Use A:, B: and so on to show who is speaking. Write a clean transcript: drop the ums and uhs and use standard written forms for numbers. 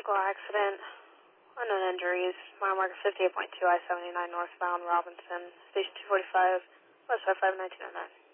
A: vehicle accident. Unknown injuries. Mile marker 58.2, I-79 northbound, Robinson. Station 245, West 55, 1909.